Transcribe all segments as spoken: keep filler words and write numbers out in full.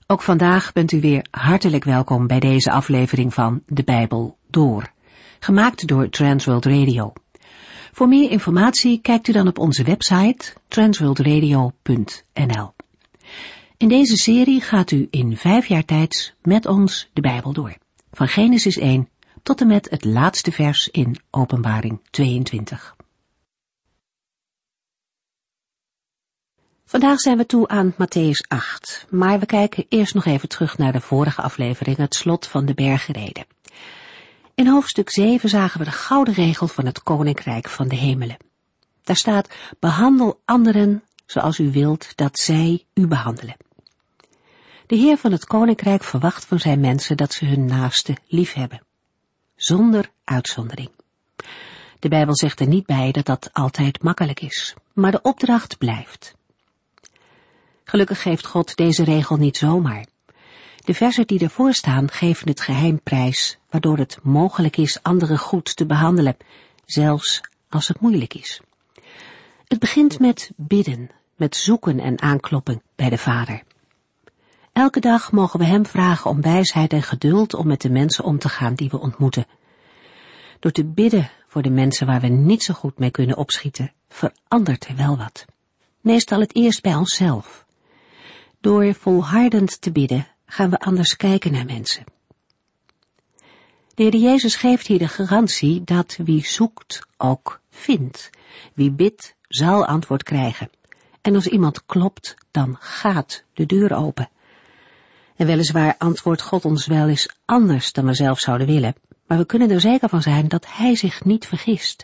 Ook vandaag bent u weer hartelijk welkom bij deze aflevering van De Bijbel Door, gemaakt door Transworld Radio. Voor meer informatie kijkt u dan op onze website transworld radio punt n l. In deze serie gaat u in vijf jaar tijd met ons de Bijbel door, van Genesis één tot en met het laatste vers in Openbaring tweeëntwintig. Vandaag zijn we toe aan Mattheüs acht, maar we kijken eerst nog even terug naar de vorige aflevering, het slot van de bergrede. In hoofdstuk zeven zagen we de gouden regel van het Koninkrijk van de Hemelen. Daar staat, behandel anderen zoals u wilt dat zij u behandelen. De Heer van het Koninkrijk verwacht van zijn mensen dat ze hun naaste lief hebben, zonder uitzondering. De Bijbel zegt er niet bij dat dat altijd makkelijk is, maar de opdracht blijft. Gelukkig geeft God deze regel niet zomaar. De verzen die ervoor staan geven het geheim prijs, waardoor het mogelijk is anderen goed te behandelen, zelfs als het moeilijk is. Het begint met bidden, met zoeken en aankloppen bij de Vader. Elke dag mogen we hem vragen om wijsheid en geduld om met de mensen om te gaan die we ontmoeten. Door te bidden voor de mensen waar we niet zo goed mee kunnen opschieten, verandert er wel wat. Meestal het eerst bij onszelf. Door volhardend te bidden gaan we anders kijken naar mensen. De Heer Jezus geeft hier de garantie dat wie zoekt ook vindt. Wie bidt zal antwoord krijgen. En als iemand klopt, dan gaat de deur open. En weliswaar antwoordt God ons wel eens anders dan we zelf zouden willen, maar we kunnen er zeker van zijn dat Hij zich niet vergist.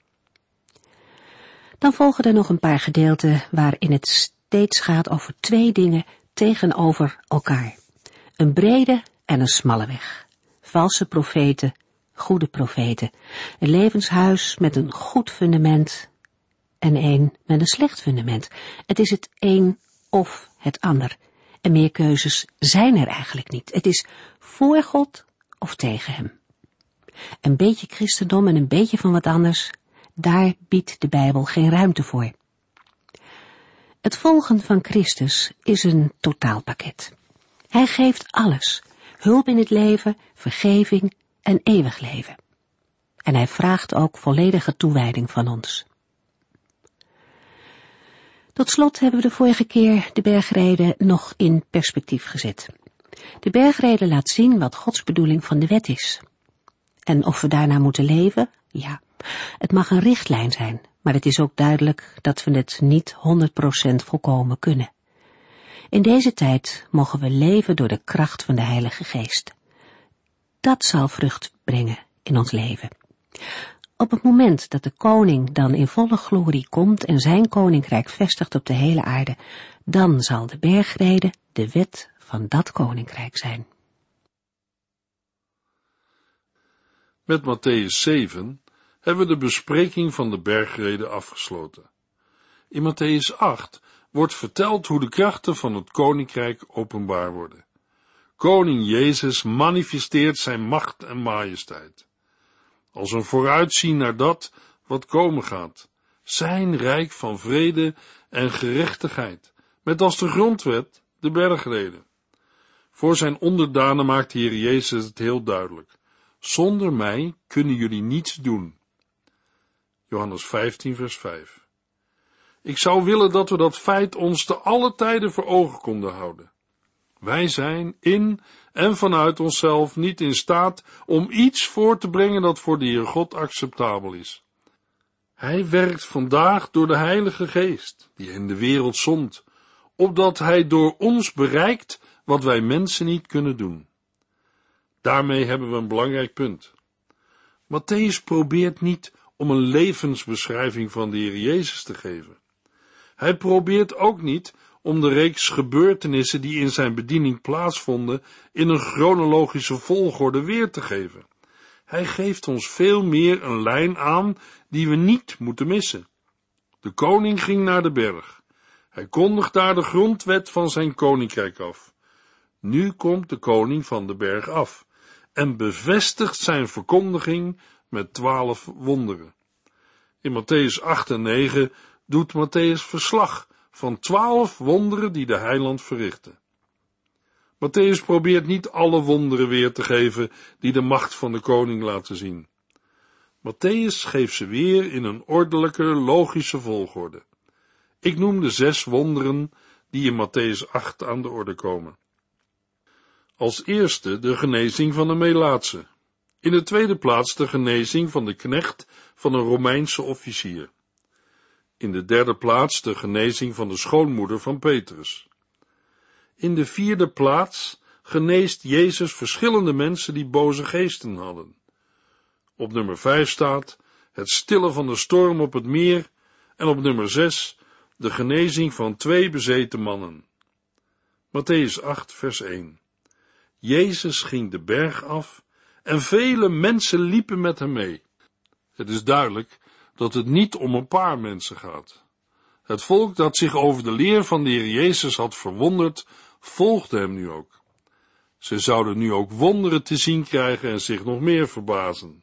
Dan volgen er nog een paar gedeelten waarin het steeds gaat over twee dingen tegenover elkaar. Een brede en een smalle weg. Valse profeten, goede profeten. Een levenshuis met een goed fundament en een met een slecht fundament. Het is het een of het ander. En meer keuzes zijn er eigenlijk niet. Het is voor God of tegen hem. Een beetje christendom en een beetje van wat anders, daar biedt de Bijbel geen ruimte voor. Het volgen van Christus is een totaalpakket. Hij geeft alles, hulp in het leven, vergeving en eeuwig leven. En hij vraagt ook volledige toewijding van ons. Tot slot hebben we de vorige keer de bergrede nog in perspectief gezet. De bergrede laat zien wat Gods bedoeling van de wet is. En of we daarna moeten leven? Ja, het mag een richtlijn zijn, maar het is ook duidelijk dat we het niet honderd procent volkomen kunnen. In deze tijd mogen we leven door de kracht van de Heilige Geest. Dat zal vrucht brengen in ons leven. Op het moment dat de koning dan in volle glorie komt en zijn koninkrijk vestigt op de hele aarde, dan zal de bergrede de wet van dat koninkrijk zijn. Met Mattheüs zeven hebben we de bespreking van de bergrede afgesloten. In Mattheüs acht wordt verteld hoe de krachten van het koninkrijk openbaar worden. Koning Jezus manifesteert zijn macht en majesteit. Als een vooruitzien naar dat wat komen gaat. Zijn rijk van vrede en gerechtigheid, met als de grondwet de bergrede. Voor zijn onderdanen maakt de Heer Jezus het heel duidelijk. Zonder mij kunnen jullie niets doen. Johannes vijftien vers vijf. Ik zou willen dat we dat feit ons te alle tijden voor ogen konden houden. Wij zijn in en vanuit onszelf niet in staat om iets voor te brengen dat voor de Heer God acceptabel is. Hij werkt vandaag door de Heilige Geest, die in de wereld zond, opdat Hij door ons bereikt wat wij mensen niet kunnen doen. Daarmee hebben we een belangrijk punt. Mattheüs probeert niet om een levensbeschrijving van de Heer Jezus te geven. Hij probeert ook niet om de reeks gebeurtenissen die in zijn bediening plaatsvonden in een chronologische volgorde weer te geven. Hij geeft ons veel meer een lijn aan die we niet moeten missen. De koning ging naar de berg. Hij kondigt daar de grondwet van zijn koninkrijk af. Nu komt de koning van de berg af en bevestigt zijn verkondiging met twaalf wonderen. In Mattheüs acht en negen doet Mattheüs verslag van twaalf wonderen die de heiland verrichtte. Mattheüs probeert niet alle wonderen weer te geven die de macht van de koning laten zien. Mattheüs geeft ze weer in een ordelijke, logische volgorde. Ik noem de zes wonderen die in Mattheüs acht aan de orde komen. Als eerste de genezing van een Melaatse. In de tweede plaats de genezing van de knecht van een Romeinse officier. In de derde plaats de genezing van de schoonmoeder van Petrus. In de vierde plaats geneest Jezus verschillende mensen die boze geesten hadden. Op nummer vijf staat het stillen van de storm op het meer en op nummer zes de genezing van twee bezeten mannen. Mattheüs acht vers één. Jezus ging de berg af en vele mensen liepen met hem mee. Het is duidelijk dat het niet om een paar mensen gaat. Het volk dat zich over de leer van de Heer Jezus had verwonderd, volgde hem nu ook. Ze zouden nu ook wonderen te zien krijgen en zich nog meer verbazen.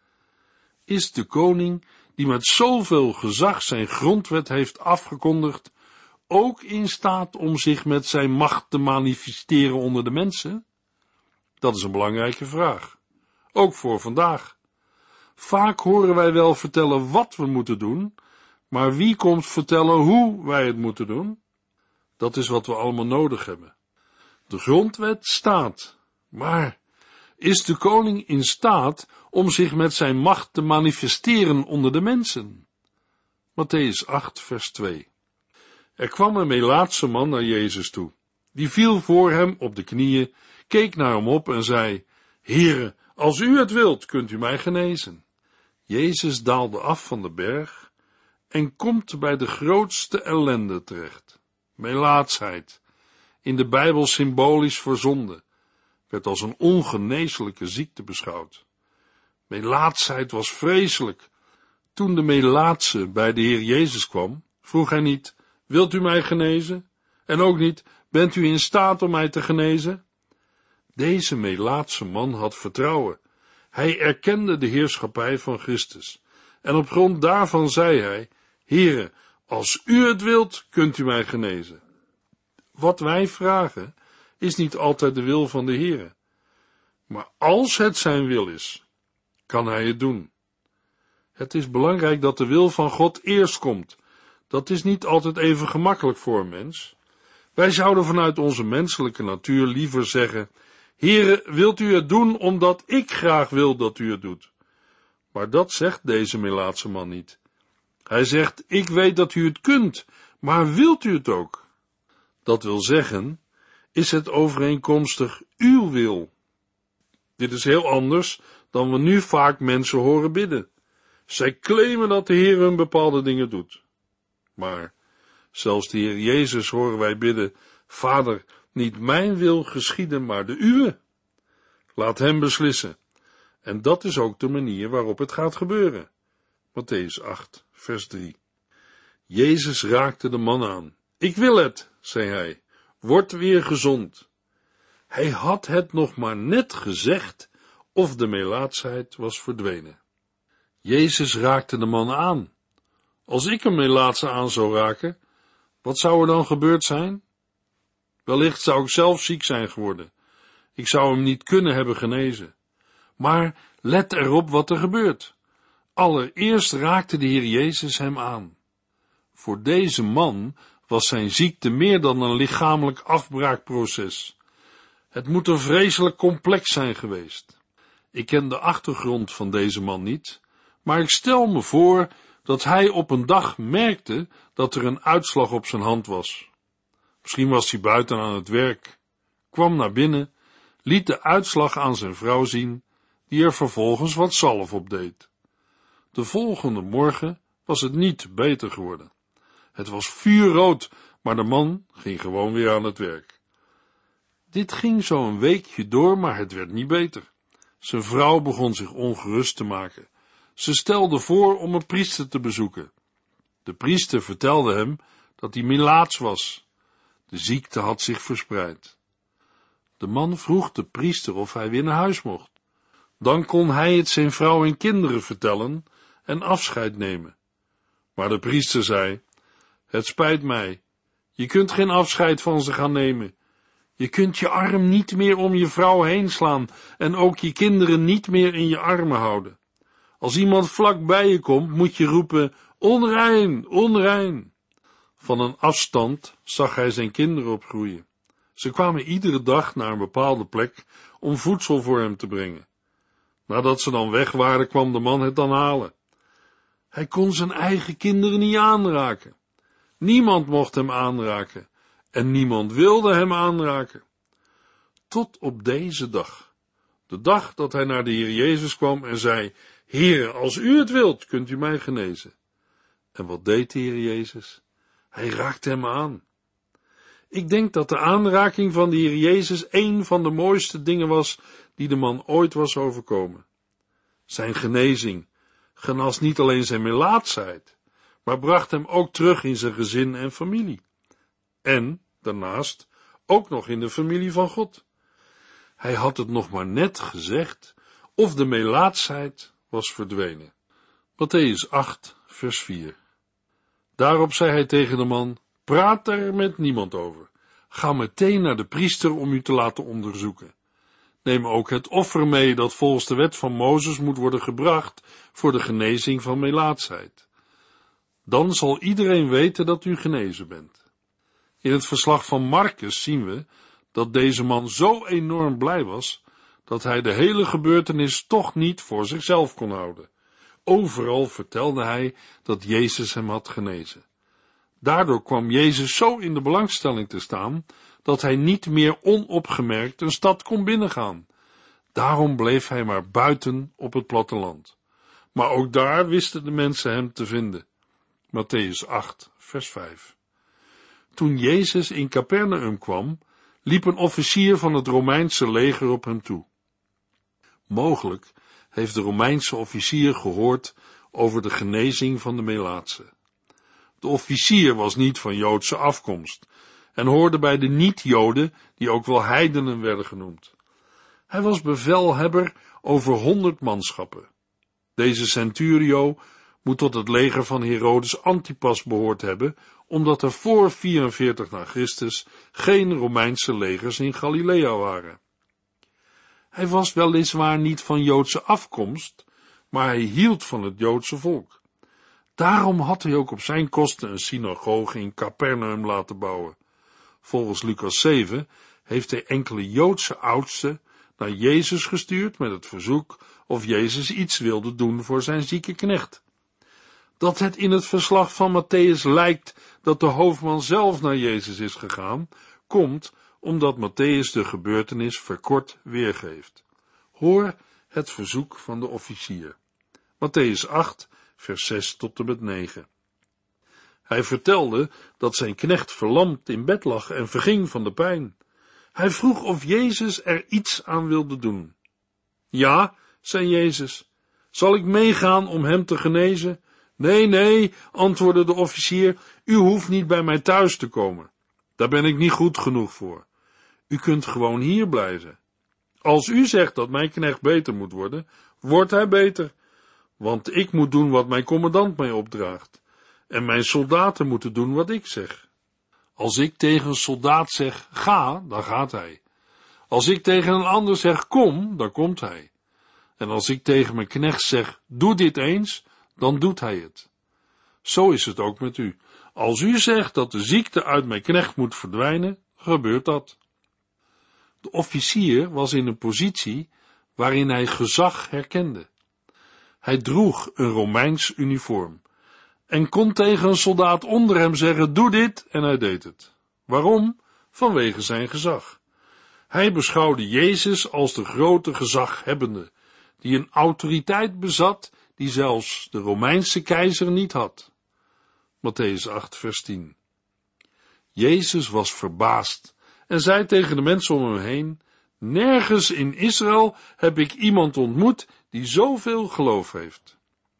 Is de koning, die met zoveel gezag zijn grondwet heeft afgekondigd, ook in staat om zich met zijn macht te manifesteren onder de mensen? Dat is een belangrijke vraag, ook voor vandaag. Vaak horen wij wel vertellen wat we moeten doen, maar wie komt vertellen hoe wij het moeten doen? Dat is wat we allemaal nodig hebben. De grondwet staat, maar is de koning in staat om zich met zijn macht te manifesteren onder de mensen? Mattheüs acht vers twee. Er kwam een Melaatse man naar Jezus toe. Die viel voor hem op de knieën, keek naar hem op en zei: Heere, als u het wilt, kunt u mij genezen. Jezus daalde af van de berg en komt bij de grootste ellende terecht. Melaatsheid, in de Bijbel symbolisch voor zonde, werd als een ongeneeslijke ziekte beschouwd. Melaatsheid was vreselijk. Toen de Melaatse bij de Heer Jezus kwam, vroeg hij niet: wilt u mij genezen? En ook niet: bent u in staat om mij te genezen? Deze Melaatse man had vertrouwen. Hij erkende de heerschappij van Christus. En op grond daarvan zei hij: Heere, als u het wilt, kunt u mij genezen. Wat wij vragen, is niet altijd de wil van de Heere. Maar als het zijn wil is, kan hij het doen. Het is belangrijk dat de wil van God eerst komt. Dat is niet altijd even gemakkelijk voor een mens. Wij zouden vanuit onze menselijke natuur liever zeggen: Heere, wilt u het doen omdat ik graag wil dat u het doet? Maar dat zegt deze Melaatse man niet. Hij zegt: ik weet dat u het kunt, maar wilt u het ook? Dat wil zeggen, is het overeenkomstig uw wil? Dit is heel anders dan we nu vaak mensen horen bidden. Zij claimen dat de Heer hun bepaalde dingen doet. Maar zelfs de Heer Jezus horen wij bidden: Vader, niet mijn wil geschieden, maar de uwe. Laat hem beslissen. En dat is ook de manier waarop het gaat gebeuren. Mattheüs acht, vers drie. Jezus raakte de man aan. Ik wil het, zei hij. Word weer gezond. Hij had het nog maar net gezegd of de melaatsheid was verdwenen. Jezus raakte de man aan. Als ik een melaatse aan zou raken, wat zou er dan gebeurd zijn? Wellicht zou ik zelf ziek zijn geworden. Ik zou hem niet kunnen hebben genezen. Maar let erop wat er gebeurt. Allereerst raakte de Heer Jezus hem aan. Voor deze man was zijn ziekte meer dan een lichamelijk afbraakproces. Het moet een vreselijk complex zijn geweest. Ik ken de achtergrond van deze man niet, maar ik stel me voor dat hij op een dag merkte dat er een uitslag op zijn hand was. Misschien was hij buiten aan het werk, kwam naar binnen, liet de uitslag aan zijn vrouw zien, die er vervolgens wat zalf op deed. De volgende morgen was het niet beter geworden. Het was vuurrood, maar de man ging gewoon weer aan het werk. Dit ging zo een weekje door, maar het werd niet beter. Zijn vrouw begon zich ongerust te maken. Ze stelde voor om een priester te bezoeken. De priester vertelde hem dat hij melaats was. De ziekte had zich verspreid. De man vroeg de priester of hij weer naar huis mocht. Dan kon hij het zijn vrouw en kinderen vertellen en afscheid nemen. Maar de priester zei: het spijt mij, je kunt geen afscheid van ze gaan nemen. Je kunt je arm niet meer om je vrouw heen slaan en ook je kinderen niet meer in je armen houden. Als iemand vlak bij je komt, moet je roepen, onrein, onrein. Van een afstand zag hij zijn kinderen opgroeien. Ze kwamen iedere dag naar een bepaalde plek om voedsel voor hem te brengen. Nadat ze dan weg waren, kwam de man het dan halen. Hij kon zijn eigen kinderen niet aanraken. Niemand mocht hem aanraken en niemand wilde hem aanraken. Tot op deze dag, de dag dat hij naar de Heer Jezus kwam en zei, Heer, als u het wilt, kunt u mij genezen. En wat deed de Heer Jezus? Hij raakte hem aan. Ik denk dat de aanraking van de Heer Jezus een van de mooiste dingen was die de man ooit was overkomen. Zijn genezing genas niet alleen zijn melaatsheid, maar bracht hem ook terug in zijn gezin en familie. En, daarnaast, ook nog in de familie van God. Hij had het nog maar net gezegd, of de melaatsheid was verdwenen. Mattheüs acht, vers vier. Daarop zei hij tegen de man, praat er met niemand over. Ga meteen naar de priester om u te laten onderzoeken. Neem ook het offer mee dat volgens de wet van Mozes moet worden gebracht voor de genezing van melaatsheid. Dan zal iedereen weten dat u genezen bent. In het verslag van Markus zien we dat deze man zo enorm blij was, dat hij de hele gebeurtenis toch niet voor zichzelf kon houden. Overal vertelde hij dat Jezus hem had genezen. Daardoor kwam Jezus zo in de belangstelling te staan, dat hij niet meer onopgemerkt een stad kon binnengaan. Daarom bleef hij maar buiten op het platteland. Maar ook daar wisten de mensen hem te vinden. Mattheüs acht, vers vijf. Toen Jezus in Capernaum kwam, liep een officier van het Romeinse leger op hem toe. Mogelijk heeft de Romeinse officier gehoord over de genezing van de melaatse. De officier was niet van Joodse afkomst en hoorde bij de niet-Joden, die ook wel heidenen werden genoemd. Hij was bevelhebber over honderd manschappen. Deze centurio moet tot het leger van Herodes Antipas behoord hebben, omdat er voor vierenveertig na Christus geen Romeinse legers in Galilea waren. Hij was weliswaar niet van Joodse afkomst, maar hij hield van het Joodse volk. Daarom had hij ook op zijn kosten een synagoge in Capernaum laten bouwen. Volgens Lucas zeven heeft hij enkele Joodse oudsten naar Jezus gestuurd met het verzoek of Jezus iets wilde doen voor zijn zieke knecht. Dat het in het verslag van Mattheüs lijkt dat de hoofdman zelf naar Jezus is gegaan, komt omdat Mattheüs de gebeurtenis verkort weergeeft. Hoor het verzoek van de officier. Mattheüs acht, vers zes tot en met negen. Hij vertelde dat zijn knecht verlamd in bed lag en verging van de pijn. Hij vroeg of Jezus er iets aan wilde doen. Ja, zei Jezus, zal ik meegaan om hem te genezen? Nee, nee, antwoordde de officier, u hoeft niet bij mij thuis te komen. Daar ben ik niet goed genoeg voor. U kunt gewoon hier blijven. Als u zegt dat mijn knecht beter moet worden, wordt hij beter. Want ik moet doen wat mijn commandant mij opdraagt. En mijn soldaten moeten doen wat ik zeg. Als ik tegen een soldaat zeg, ga, dan gaat hij. Als ik tegen een ander zeg, kom, dan komt hij. En als ik tegen mijn knecht zeg, doe dit eens, dan doet hij het. Zo is het ook met u. Als u zegt dat de ziekte uit mijn knecht moet verdwijnen, gebeurt dat. De officier was in een positie waarin hij gezag herkende. Hij droeg een Romeins uniform en kon tegen een soldaat onder hem zeggen, doe dit, en hij deed het. Waarom? Vanwege zijn gezag. Hij beschouwde Jezus als de grote gezaghebbende, die een autoriteit bezat die zelfs de Romeinse keizer niet had. Mattheüs acht, vers tien. Jezus was verbaasd en zei tegen de mensen om hem heen, nergens in Israël heb ik iemand ontmoet die zoveel geloof heeft.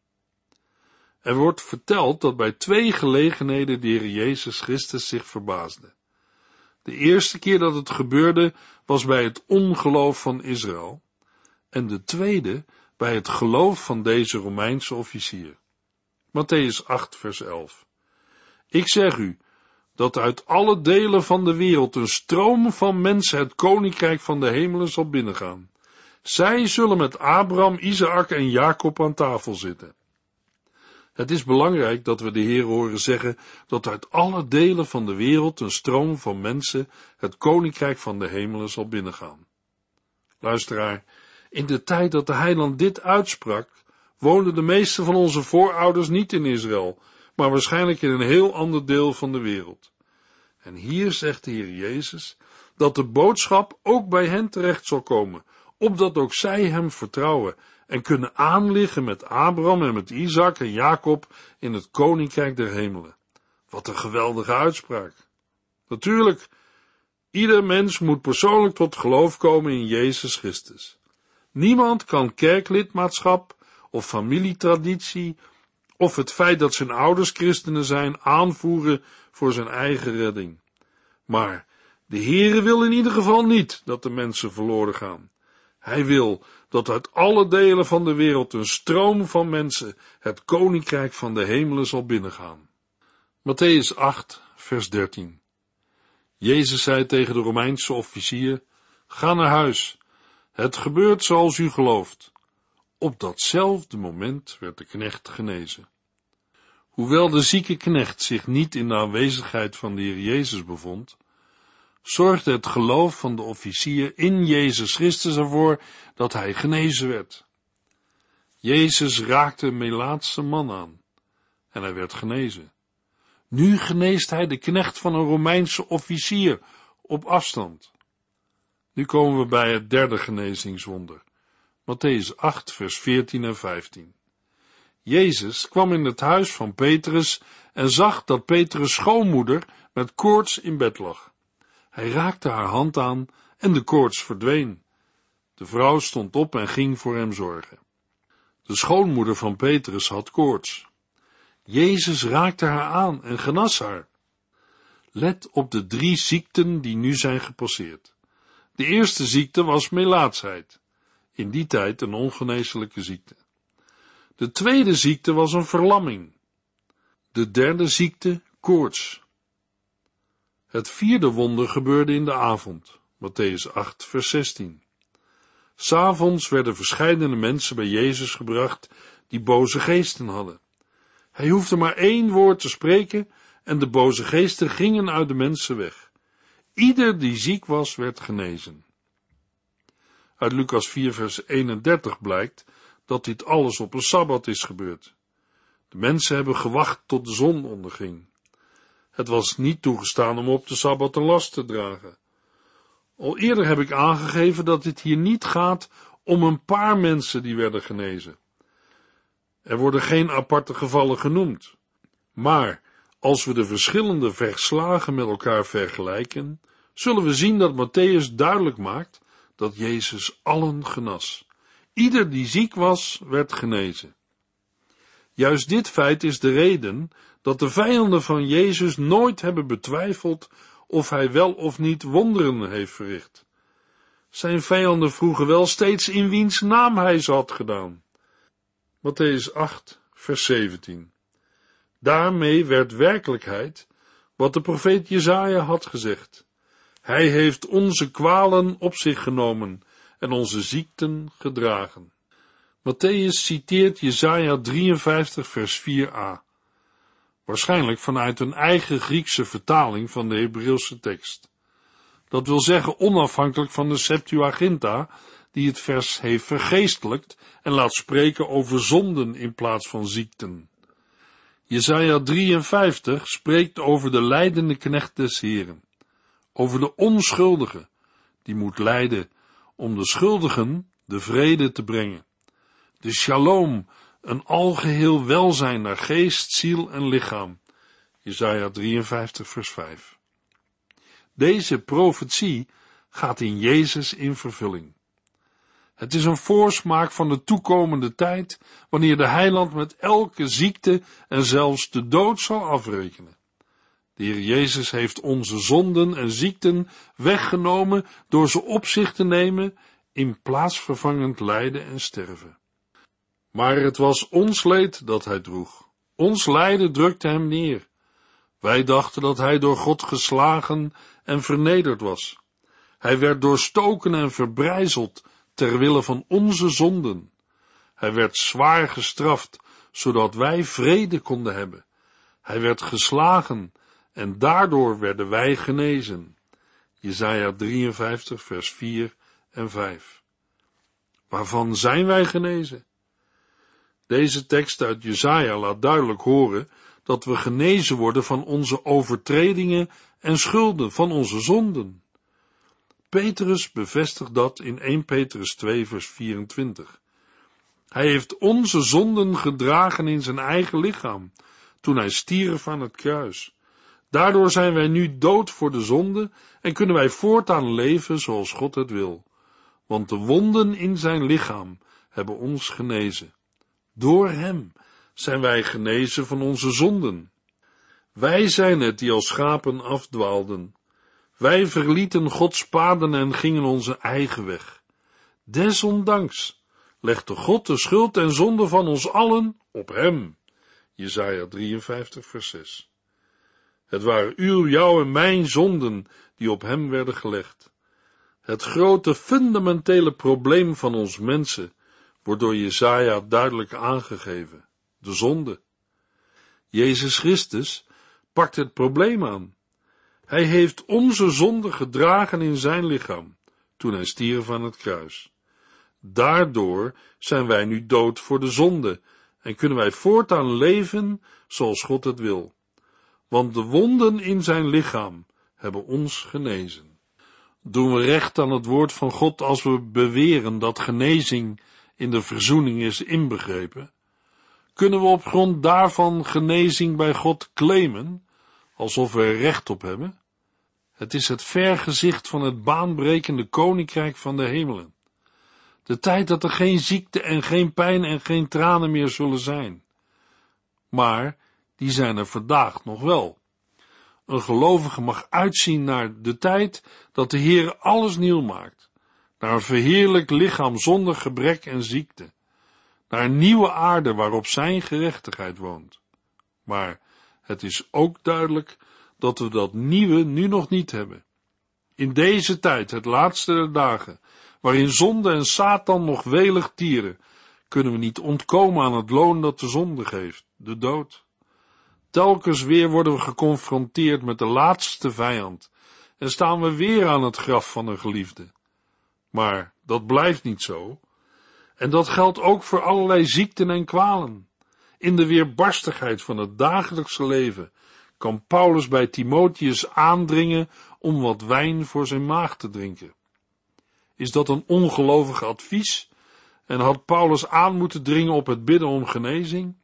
Er wordt verteld dat bij twee gelegenheden de Heer Jezus Christus zich verbaasde. De eerste keer dat het gebeurde was bij het ongeloof van Israël en de tweede bij het geloof van deze Romeinse officier. Mattheüs acht, vers elf. Ik zeg u, dat uit alle delen van de wereld een stroom van mensen het koninkrijk van de hemelen zal binnengaan. Zij zullen met Abraham, Isaak en Jacob aan tafel zitten. Het is belangrijk dat we de Heer horen zeggen dat uit alle delen van de wereld een stroom van mensen het koninkrijk van de hemelen zal binnengaan. Luisteraar, in de tijd dat de heiland dit uitsprak, woonden de meeste van onze voorouders niet in Israël, maar waarschijnlijk in een heel ander deel van de wereld. En hier zegt de Heer Jezus dat de boodschap ook bij hen terecht zal komen, opdat ook zij hem vertrouwen en kunnen aanliggen met Abraham en met Isaak en Jacob in het koninkrijk der hemelen. Wat een geweldige uitspraak. Natuurlijk, ieder mens moet persoonlijk tot geloof komen in Jezus Christus. Niemand kan kerklidmaatschap of familietraditie of het feit dat zijn ouders christenen zijn aanvoeren voor zijn eigen redding. Maar de Heere wil in ieder geval niet dat de mensen verloren gaan. Hij wil dat uit alle delen van de wereld een stroom van mensen het koninkrijk van de hemelen zal binnengaan. Mattheüs acht, vers dertien. Jezus zei tegen de Romeinse officier: ga naar huis, het gebeurt zoals u gelooft. Op datzelfde moment werd de knecht genezen. Hoewel de zieke knecht zich niet in de aanwezigheid van de Heer Jezus bevond, zorgde het geloof van de officier in Jezus Christus ervoor dat hij genezen werd. Jezus raakte een Melaatse man aan en hij werd genezen. Nu geneest hij de knecht van een Romeinse officier op afstand. Nu komen we bij het derde genezingswonder. Mattheüs acht, vers veertien en vijftien. Jezus kwam in het huis van Petrus en zag dat Petrus' schoonmoeder met koorts in bed lag. Hij raakte haar hand aan en de koorts verdween. De vrouw stond op en ging voor hem zorgen. De schoonmoeder van Petrus had koorts. Jezus raakte haar aan en genas haar. Let op de drie ziekten die nu zijn gepasseerd. De eerste ziekte was melaatsheid, in die tijd een ongeneeslijke ziekte. De tweede ziekte was een verlamming. De derde ziekte koorts. Het vierde wonder gebeurde in de avond, Mattheüs acht, vers zestien. 'S Avonds werden verscheidene mensen bij Jezus gebracht die boze geesten hadden. Hij hoefde maar één woord te spreken en de boze geesten gingen uit de mensen weg. Ieder die ziek was, werd genezen. Uit Lucas vier, vers eenendertig blijkt dat dit alles op een sabbat is gebeurd. De mensen hebben gewacht tot de zon onderging. Het was niet toegestaan om op de sabbat een last te dragen. Al eerder heb ik aangegeven dat het hier niet gaat om een paar mensen die werden genezen. Er worden geen aparte gevallen genoemd. Maar als we de verschillende verslagen met elkaar vergelijken, zullen we zien dat Mattheüs duidelijk maakt dat Jezus allen genas. Ieder die ziek was, werd genezen. Juist dit feit is de reden dat de vijanden van Jezus nooit hebben betwijfeld of hij wel of niet wonderen heeft verricht. Zijn vijanden vroegen wel steeds in wiens naam hij ze had gedaan. Mattheüs acht, vers zeventien. Daarmee werd werkelijkheid wat de profeet Jesaja had gezegd. Hij heeft onze kwalen op zich genomen en onze ziekten gedragen. Mattheüs citeert Jesaja drieënvijftig, vers vier a. Waarschijnlijk vanuit een eigen Griekse vertaling van de Hebreeuwse tekst. Dat wil zeggen onafhankelijk van de Septuaginta, die het vers heeft vergeestelijkt en laat spreken over zonden in plaats van ziekten. Jesaja drieënvijftig spreekt over de lijdende knecht des Heren, over de onschuldige, die moet lijden om de schuldigen de vrede te brengen. De shalom, een algeheel welzijn naar geest, ziel en lichaam. Jesaja drieënvijftig, vers vijf. Deze profetie gaat in Jezus in vervulling. Het is een voorsmaak van de toekomende tijd, wanneer de heiland met elke ziekte en zelfs de dood zal afrekenen. De Heer Jezus heeft onze zonden en ziekten weggenomen door ze op zich te nemen in plaatsvervangend lijden en sterven. Maar het was ons leed dat hij droeg. Ons lijden drukte hem neer. Wij dachten dat hij door God geslagen en vernederd was. Hij werd doorstoken en verbrijzeld ter wille van onze zonden. Hij werd zwaar gestraft, zodat wij vrede konden hebben. Hij werd geslagen en daardoor werden wij genezen. Jesaja drieënvijftig, vers vier en vijf. Waarvan zijn wij genezen? Deze tekst uit Jesaja laat duidelijk horen dat we genezen worden van onze overtredingen en schulden, van onze zonden. Petrus bevestigt dat in eerste Petrus twee, vers vierentwintig. Hij heeft onze zonden gedragen in zijn eigen lichaam, toen hij stierf aan het kruis. Daardoor zijn wij nu dood voor de zonde en kunnen wij voortaan leven zoals God het wil. Want de wonden in zijn lichaam hebben ons genezen. Door hem zijn wij genezen van onze zonden. Wij zijn het die als schapen afdwaalden. Wij verlieten Gods paden en gingen onze eigen weg. Desondanks legde God de schuld en zonde van ons allen op hem. Jesaja drieënvijftig, vers zes. Het waren uw, jouw en mijn zonden die op hem werden gelegd. Het grote fundamentele probleem van ons mensen wordt door Jesaja duidelijk aangegeven: de zonde. Jezus Christus pakt het probleem aan. Hij heeft onze zonde gedragen in zijn lichaam, toen hij stierf aan het kruis. Daardoor zijn wij nu dood voor de zonde en kunnen wij voortaan leven zoals God het wil. Want de wonden in zijn lichaam hebben ons genezen. Doen we recht aan het woord van God als we beweren dat genezing in de verzoening is inbegrepen? Kunnen we op grond daarvan genezing bij God claimen, alsof we er recht op hebben? Het is het vergezicht van het baanbrekende koninkrijk van de hemelen. De tijd dat er geen ziekte en geen pijn en geen tranen meer zullen zijn. Maar die zijn er vandaag nog wel. Een gelovige mag uitzien naar de tijd dat de Heer alles nieuw maakt. Naar een verheerlijk lichaam zonder gebrek en ziekte. Naar een nieuwe aarde waarop zijn gerechtigheid woont. Maar het is ook duidelijk dat we dat nieuwe nu nog niet hebben. In deze tijd, het laatste der dagen, waarin zonde en Satan nog welig tieren, kunnen we niet ontkomen aan het loon dat de zonde geeft, de dood. Telkens weer worden we geconfronteerd met de laatste vijand en staan we weer aan het graf van een geliefde. Maar dat blijft niet zo. En dat geldt ook voor allerlei ziekten en kwalen. In de weerbarstigheid van het dagelijkse leven kan Paulus bij Timotheus aandringen om wat wijn voor zijn maag te drinken. Is dat een ongelovig advies? En had Paulus aan moeten dringen op het bidden om genezing?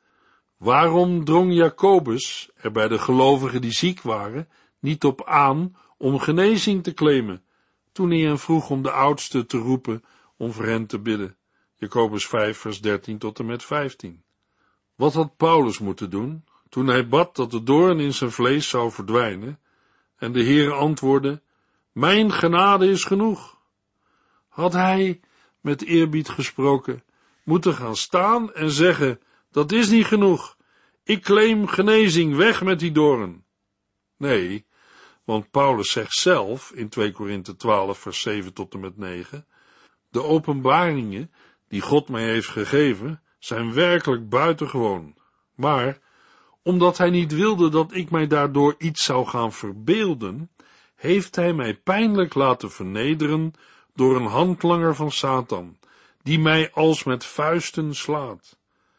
Waarom drong Jacobus er bij de gelovigen die ziek waren niet op aan om genezing te claimen, toen hij hen vroeg om de oudsten te roepen om voor hen te bidden? Jacobus vijf, vers dertien tot en met vijftien. Wat had Paulus moeten doen, toen hij bad dat de doorn in zijn vlees zou verdwijnen, en de Heere antwoordde: mijn genade is genoeg? Had hij, met eerbied gesproken, moeten gaan staan en zeggen: dat is niet genoeg, ik claim genezing, weg met die doorn? Nee, want Paulus zegt zelf in twee Korinthe twaalf, vers zeven tot en met negen, de openbaringen die God mij heeft gegeven, zijn werkelijk buitengewoon. Maar, omdat hij niet wilde dat ik mij daardoor iets zou gaan verbeelden, heeft hij mij pijnlijk laten vernederen door een handlanger van Satan, die mij als met vuisten slaat.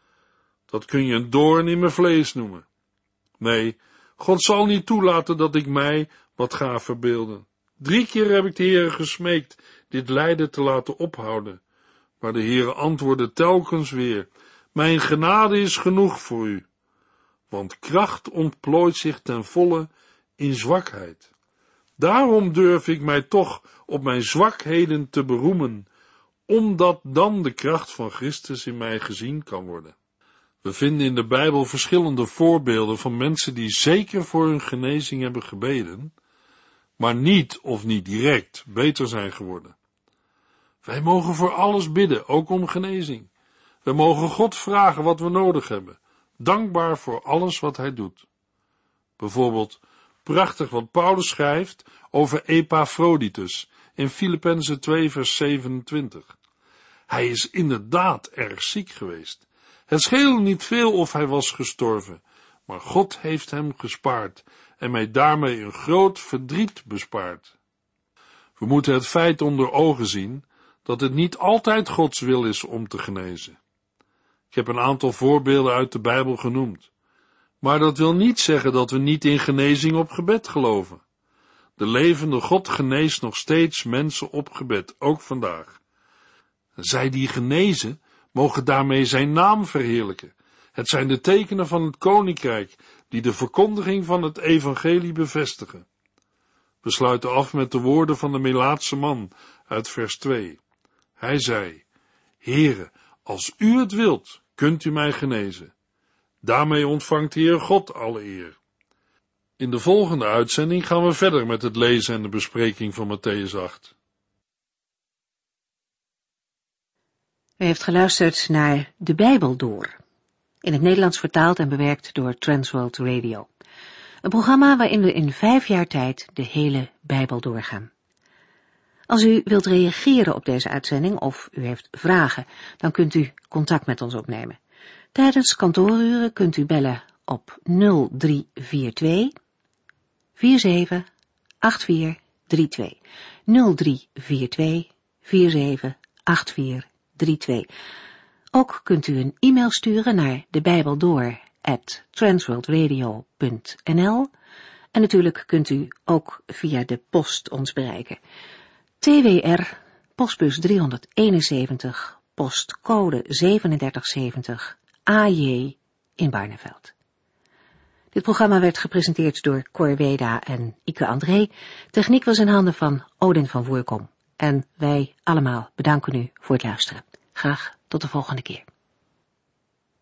Dat kun je een doorn in mijn vlees noemen. Nee, God zal niet toelaten dat ik mij wat ga verbeelden. Drie keer heb ik de Heere gesmeekt dit lijden te laten ophouden, maar de Heere antwoordde telkens weer: mijn genade is genoeg voor u, want kracht ontplooit zich ten volle in zwakheid. Daarom durf ik mij toch op mijn zwakheden te beroemen, omdat dan de kracht van Christus in mij gezien kan worden. We vinden in de Bijbel verschillende voorbeelden van mensen die zeker voor hun genezing hebben gebeden, maar niet of niet direct beter zijn geworden. Wij mogen voor alles bidden, ook om genezing. We mogen God vragen wat we nodig hebben, dankbaar voor alles wat hij doet. Bijvoorbeeld, prachtig wat Paulus schrijft over Epaphroditus in Filippenzen twee vers zevenentwintig. Hij is inderdaad erg ziek geweest. Het scheelde niet veel of hij was gestorven, maar God heeft hem gespaard en mij daarmee een groot verdriet bespaard. We moeten het feit onder ogen zien dat het niet altijd Gods wil is om te genezen. Ik heb een aantal voorbeelden uit de Bijbel genoemd, maar dat wil niet zeggen dat we niet in genezing op gebed geloven. De levende God geneest nog steeds mensen op gebed, ook vandaag. Zij die genezen, mogen daarmee zijn naam verheerlijken. Het zijn de tekenen van het koninkrijk, die de verkondiging van het evangelie bevestigen. We sluiten af met de woorden van de Melaatse man uit vers twee. Hij zei, Heere, als u het wilt, kunt u mij genezen. Daarmee ontvangt de Heer God alle eer. In de volgende uitzending gaan we verder met het lezen en de bespreking van Mattheüs acht. U heeft geluisterd naar De Bijbel Door, in het Nederlands vertaald en bewerkt door Transworld Radio. Een programma waarin we in vijf jaar tijd de hele Bijbel doorgaan. Als u wilt reageren op deze uitzending of u heeft vragen, dan kunt u contact met ons opnemen. Tijdens kantooruren kunt u bellen op nul drie vier twee vier zeven acht vier drie twee. nul drie vier twee vier zeven acht vier drie twee. Ook kunt u een e-mail sturen naar debijbeldoor at transworldradio punt n l en natuurlijk kunt u ook via de post ons bereiken. T W R, postbus driehonderdeenenzeventig, postcode zevenendertig zeventig, A J in Barneveld. Dit programma werd gepresenteerd door Cor Weda en Ike André. Techniek was in handen van Odin van Voerkom. En wij allemaal bedanken u voor het luisteren. Graag tot de volgende keer.